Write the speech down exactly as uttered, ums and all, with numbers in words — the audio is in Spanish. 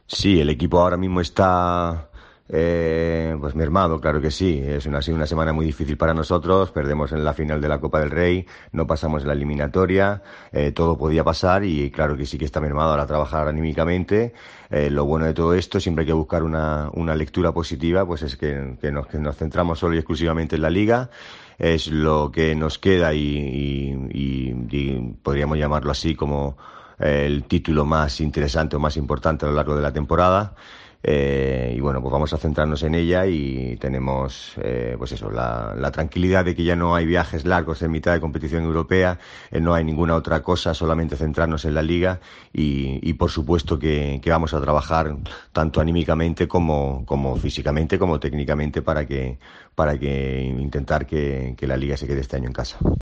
Sí, el equipo ahora mismo está eh, pues mermado, claro que sí. Es una, ha sido una semana muy difícil para nosotros. Perdemos en la final de la Copa del Rey, no pasamos en la eliminatoria, eh, todo podía pasar y claro que sí que está mermado ahora trabajar anímicamente. Eh, lo bueno de todo esto, siempre hay que buscar una, una lectura positiva, pues es que, que nos, que nos centramos solo y exclusivamente en la liga. Es lo que nos queda y, y- y- y podríamos llamarlo así como eh, el título más interesante o más importante a lo largo de la temporada. Eh, y bueno, pues vamos a centrarnos en ella y tenemos, eh, pues eso, la, la tranquilidad de que ya no hay viajes largos en mitad de competición europea, eh, no hay ninguna otra cosa, solamente centrarnos en la liga y, y por supuesto que, que vamos a trabajar tanto anímicamente como, como físicamente, como técnicamente para que, para que intentar que, que la liga se quede este año en casa.